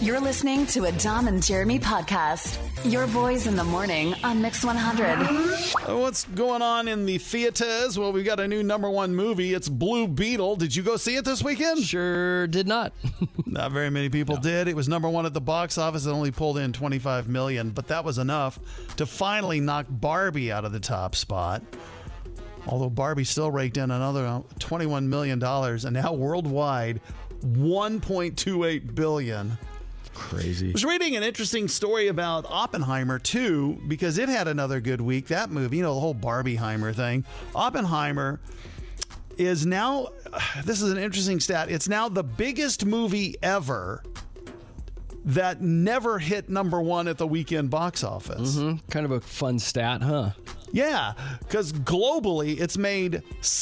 You're listening to a Dom and Jeremy podcast. Your boys in the morning on Mix 100. What's going on in the theaters? Well, we've got a new #1 movie. It's Blue Beetle. Did you go see it this weekend? Sure did not. Not very many people did. It was #1 at the box office. It only pulled in $25 million, but that was enough to finally knock Barbie out of the top spot. Although Barbie still raked in another $21 million, and now worldwide, $1.28 billion. Crazy. I was reading an interesting story about Oppenheimer, too, because it had another good week. That movie, the whole Barbieheimer thing. Oppenheimer is now, this is an interesting stat, it's now the biggest movie ever that never hit #1 at the weekend box office. Kind of a fun stat, huh? Yeah, because globally, it's made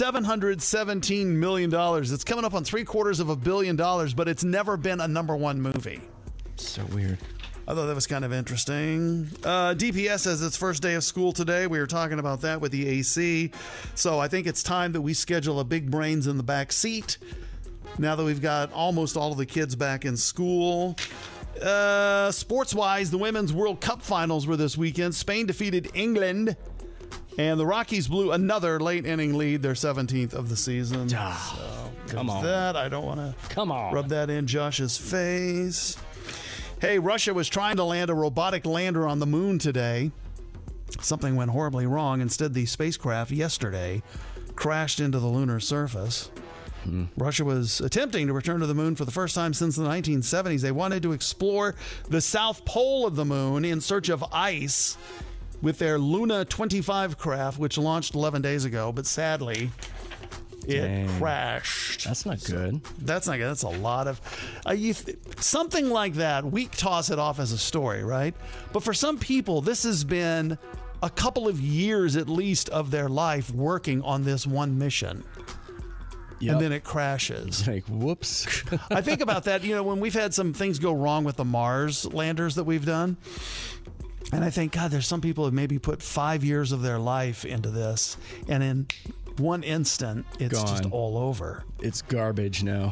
$717 million. It's coming up on $750 million, but it's never been a #1 movie. So weird. I thought that was kind of interesting. DPS has its first day of school today. We were talking about that with the AC. So I think it's time that we schedule a Big Brains in the back seat now that we've got almost all of the kids back in school. Sports-wise, the Women's World Cup finals were this weekend. Spain defeated England, and the Rockies blew another late-inning lead, their 17th of the season. So, come on. that. I don't want to rub that in Josh's face. Hey, Russia was trying to land a robotic lander on the moon today. Something went horribly wrong. Instead, the spacecraft yesterday crashed into the lunar surface. Russia was attempting to return to the moon for the first time since the 1970s. They wanted to explore the south pole of the moon in search of ice with their Luna 25 craft, which launched 11 days ago, but sadly, it crashed. That's not good. That's not good. That's a lot of... something like that, we toss it off as a story, right? But for some people, this has been a couple of years at least of their life working on this one mission. Yep. And then it crashes. Like, whoops. I think about that, when we've had some things go wrong with the Mars landers that we've done. And I think, God, there's some people who maybe put 5 years of their life into this. And in one instant, it's just all over. It's garbage now.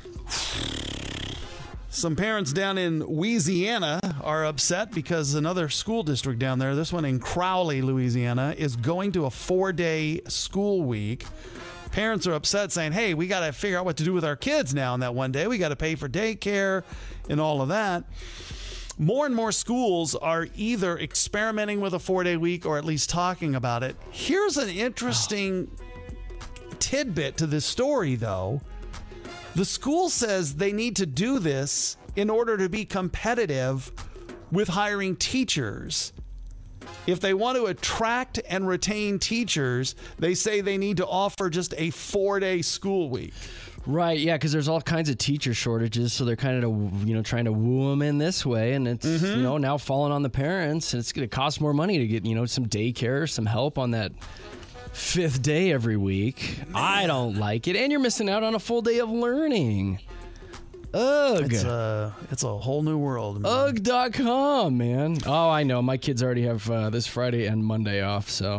Some parents down in Louisiana are upset because another school district down there, this one in Crowley, Louisiana, is going to a 4-day school week. Parents are upset saying, hey, we got to figure out what to do with our kids now in that one day. We got to pay for daycare and all of that. More and more schools are either experimenting with a 4-day week or at least talking about it. Here's an interesting tidbit to this story, though. The school says they need to do this in order to be competitive with hiring teachers. If they want to attract and retain teachers, they say they need to offer just a 4-day school week. Right, yeah, because there's all kinds of teacher shortages, so they're kind of, trying to woo them in this way, and it's, now falling on the parents, and it's going to cost more money to get, some daycare, some help on that 5th day every week. Man. I don't like it, and you're missing out on a full day of learning. Ugh. It's a whole new world, man. Ugg.com, man. Oh, I know. My kids already have this Friday and Monday off, so.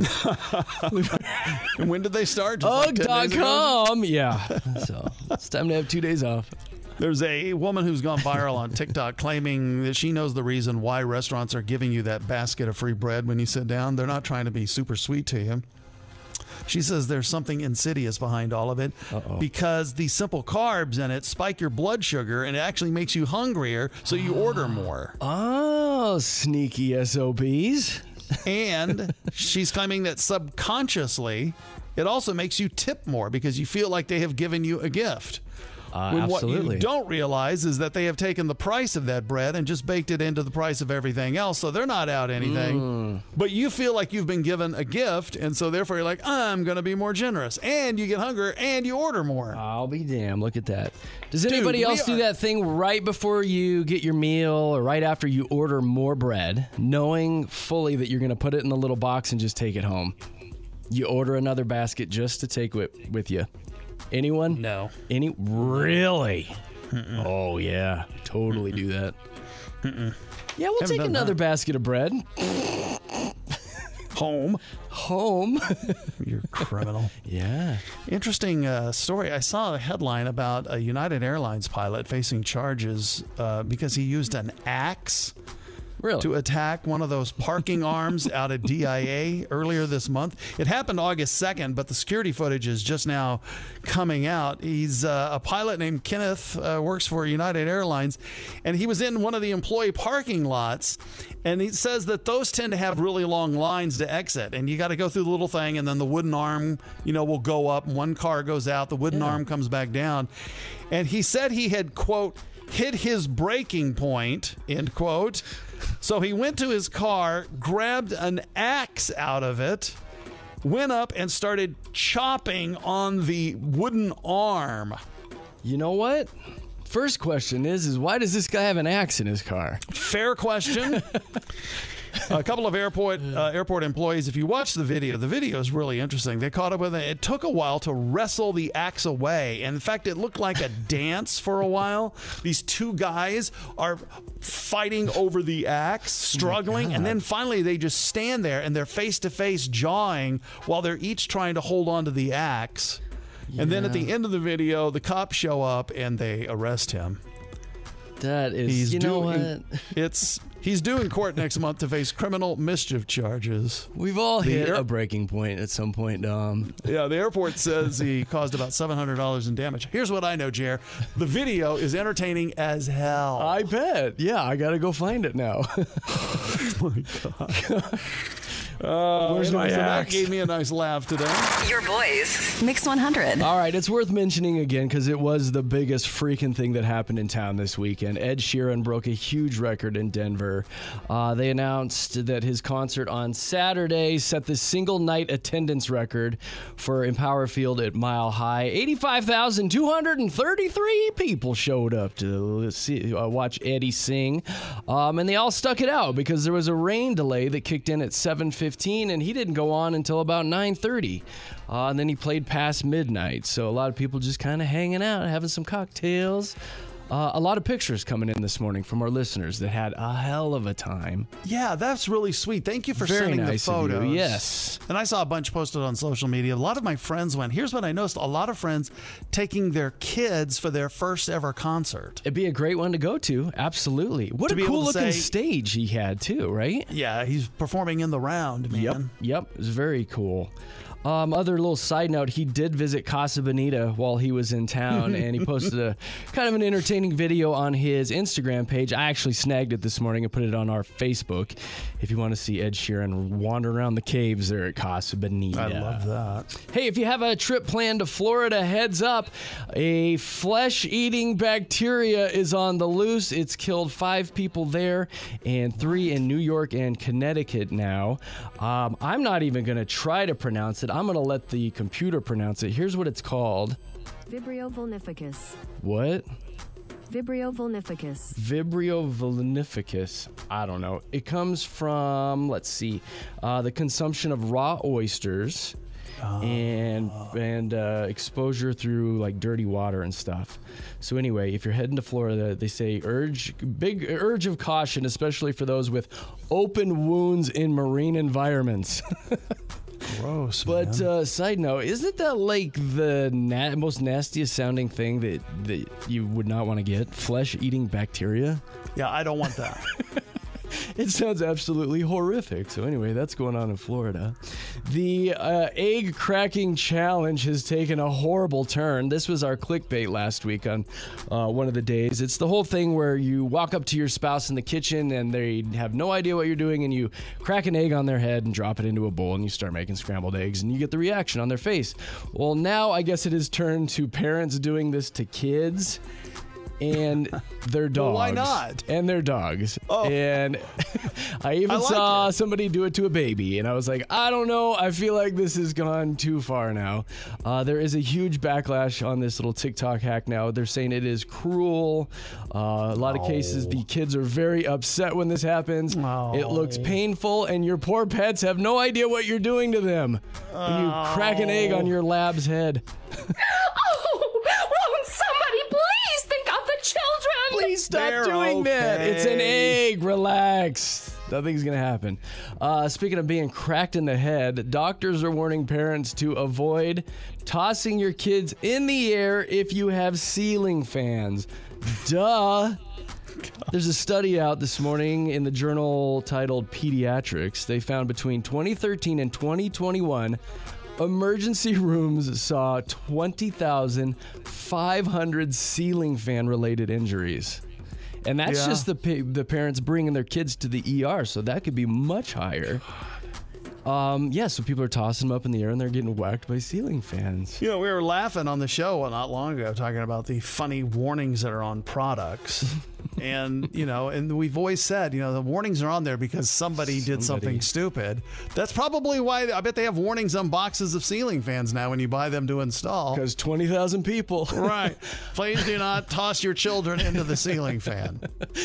And when did they start? Ugg.com. Yeah. So it's time to have 2 days off. There's a woman who's gone viral on TikTok claiming that she knows the reason why restaurants are giving you that basket of free bread when you sit down. They're not trying to be super sweet to you. She says there's something insidious behind all of it because the simple carbs in it spike your blood sugar and it actually makes you hungrier, so you order more. Oh, sneaky SOBs. And she's claiming that subconsciously it also makes you tip more because you feel like they have given you a gift. When Absolutely. What you don't realize is that they have taken the price of that bread and just baked it into the price of everything else, so they're not out anything. But you feel like you've been given a gift, and so therefore you're like, I'm going to be more generous. And you get hungrier, and you order more. I'll be damned. Look at that. Does anybody else do that thing right before you get your meal or right after you order more bread, knowing fully that you're going to put it in the little box and just take it home? You order another basket just to take with you. Anyone? No. Really? Oh, yeah. Totally do that. Yeah, we'll take another basket of bread. Home. You're a criminal. Yeah. Interesting story. I saw a headline about a United Airlines pilot facing charges because he used an axe to attack one of those parking arms out at DIA earlier this month. It happened August 2nd, but the security footage is just now coming out. He's a pilot named Kenneth, works for United Airlines, and he was in one of the employee parking lots, and he says that those tend to have really long lines to exit, and you got to go through the little thing, and then the wooden arm, will go up. One car goes out, the wooden arm comes back down. And he said he had, quote, hit his breaking point, end quote. So he went to his car, grabbed an axe out of it, went up and started chopping on the wooden arm. You know what? First question is why does this guy have an axe in his car? Fair question. A couple of airport employees, if you watch the video is really interesting. They caught up with it. It took a while to wrestle the axe away. And in fact, it looked like a dance for a while. These two guys are fighting over the axe, struggling. And then finally, they just stand there and they're face to face jawing while they're each trying to hold on to the axe. Yeah. And then at the end of the video, the cops show up and they arrest him. That is, He's due in court next month to face criminal mischief charges. We've all hit a breaking point at some point, Dom. Yeah, the airport says he caused about $700 in damage. Here's what I know, Jer. The video is entertaining as hell. I bet. Yeah, I got to go find it now. Oh, my God. Where's my axe? That gave me a nice laugh today. Your voice. Mix 100. All right, it's worth mentioning again because it was the biggest freaking thing that happened in town this weekend. Ed Sheeran broke a huge record in Denver. They announced that his concert on Saturday set the single night attendance record for Empower Field at Mile High. 85,233 people showed up to watch Eddie sing. And they all stuck it out because there was a rain delay that kicked in at 7:15, and he didn't go on until about 9:30. And then he played past midnight. So a lot of people just kind of hanging out, having some cocktails. A lot of pictures coming in this morning from our listeners that had a hell of a time. Yeah, that's really sweet. Thank you for sending the photos. Of you. Yes. And I saw a bunch posted on social media. A lot of my friends went. Here's what I noticed. A lot of friends taking their kids for their first ever concert. It'd be a great one to go to. Absolutely. What a cool looking stage he had too, right? Yeah, he's performing in the round, man. Yep. It was very cool. Other little side note, he did visit Casa Bonita while he was in town, and he posted a kind of an entertaining video on his Instagram page. I actually snagged it this morning and put it on our Facebook if you want to see Ed Sheeran wander around the caves there at Casa Bonita. I love that. Hey, if you have a trip planned to Florida, heads up. A flesh-eating bacteria is on the loose. It's killed 5 people there and 3 in New York and Connecticut now. I'm not even going to try to pronounce it. I'm going to let the computer pronounce it. Here's what it's called. Vibrio vulnificus. What? Vibrio vulnificus. Vibrio vulnificus. I don't know. It comes from, let's see, the consumption of raw oysters and exposure through like dirty water and stuff. So anyway, if you're heading to Florida, they say big urge of caution, especially for those with open wounds in marine environments. Gross, but man. Side note, isn't that like the most nastiest sounding thing that you would not want to get? Flesh-eating bacteria? Yeah, I don't want that. It sounds absolutely horrific. So anyway, that's going on in Florida. The egg cracking challenge has taken a horrible turn. This was our clickbait last week on one of the days. It's the whole thing where you walk up to your spouse in the kitchen and they have no idea what you're doing, and you crack an egg on their head and drop it into a bowl, and you start making scrambled eggs, and you get the reaction on their face. Well, now I guess it has turned to parents doing this to kids and their dogs. Well, why not? And their dogs. Oh. And I even saw somebody do it to a baby, and I was like, I don't know. I feel like this has gone too far now. There is a huge backlash on this little TikTok hack now. They're saying it is cruel. A lot of cases, the kids are very upset when this happens. It looks painful, and your poor pets have no idea what you're doing to them when you crack an egg on your lab's head. Won't somebody please think of the children? Please stop doing that. It's an egg. Relax. Nothing's going to happen. Speaking of being cracked in the head, doctors are warning parents to avoid tossing your kids in the air if you have ceiling fans. Duh. There's a study out this morning in the journal titled Pediatrics. They found between 2013 and 2021, emergency rooms saw 20,500 ceiling fan related injuries. And that's just the parents bringing their kids to the ER, so that could be much higher. So people are tossing them up in the air and they're getting whacked by ceiling fans. You know, we were laughing on the show not long ago talking about the funny warnings that are on products. And, and we've always said, the warnings are on there because somebody did something stupid. That's probably why I bet they have warnings on boxes of ceiling fans now when you buy them to install. Because 20,000 people. Right. Please do not toss your children into the ceiling fan.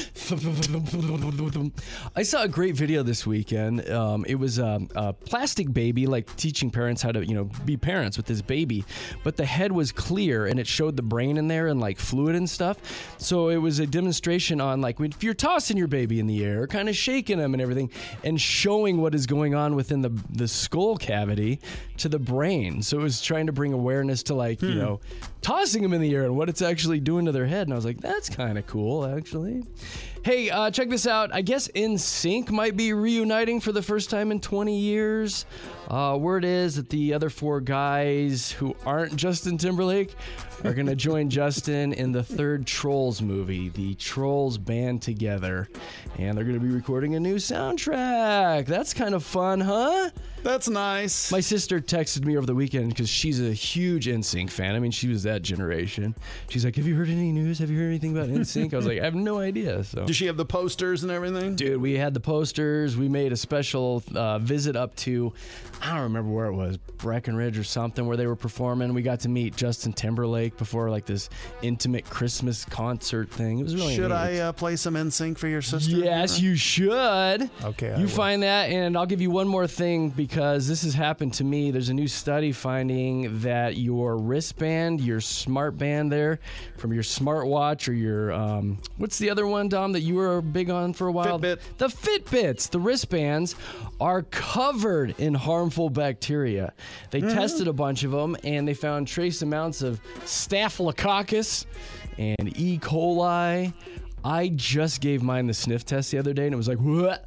I saw a great video this weekend. It was a plastic baby, like teaching parents how to, be parents with this baby. But the head was clear and it showed the brain in there and like fluid and stuff. So it was a demonstration on like if you're tossing your baby in the air, kind of shaking them and everything, and showing what is going on within the skull cavity to the brain. So it was trying to bring awareness to like, tossing them in the air and what it's actually doing to their head. And I was like, that's kind of cool, actually. Hey, check this out. I guess NSYNC might be reuniting for the first time in 20 years. Word is that the other four guys who aren't Justin Timberlake are going to join Justin in the third Trolls movie. The Trolls band together. And they're going to be recording a new soundtrack. That's kind of fun, huh? That's nice. My sister texted me over the weekend because she's a huge NSYNC fan. I mean, she was that generation. She's like, have you heard any news? Have you heard anything about NSYNC? I was like, I have no idea. So, did she have the posters and everything? Dude, we had the posters. We made a special visit up to, I don't remember where it was, Breckenridge or something, where they were performing. We got to meet Justin Timberlake before like this intimate Christmas concert thing. It was really Should neat. I play some NSYNC for your sister? Yes, you should. Okay, You find that, and I'll give you one more thing because this has happened to me. There's a new study finding that your wristband, your smart band there, from your smartwatch or your, what's the other one, Dom, that you were big on for a while? Fitbit. The Fitbits, the wristbands, are covered in harmful bacteria. They tested a bunch of them, and they found trace amounts of Staphylococcus and E. coli. I just gave mine the sniff test the other day, and it was like, what?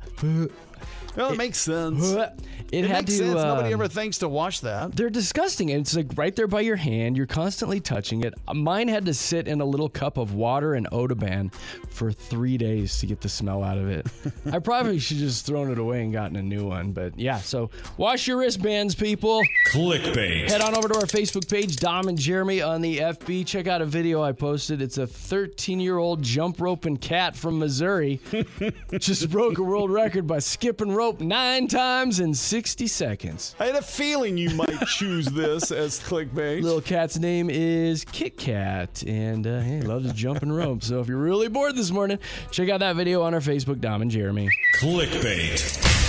Well, it makes sense. It had makes to, sense. Nobody ever thinks to wash that. They're disgusting. And it's like right there by your hand. You're constantly touching it. Mine had to sit in a little cup of water and Odoban for 3 days to get the smell out of it. I probably should just thrown it away and gotten a new one. But yeah, so wash your wristbands, people. Clickbait. Head on over to our Facebook page, Dom and Jeremy on the FB. Check out a video I posted. It's a 13-year-old jump roping cat from Missouri. Just broke a world record by skipping rope 9 times in 60 seconds. I had a feeling you might choose this as clickbait. Little cat's name is Kit Kat, and he loves jumping rope. So if you're really bored this morning, check out that video on our Facebook, Dom and Jeremy. Clickbait.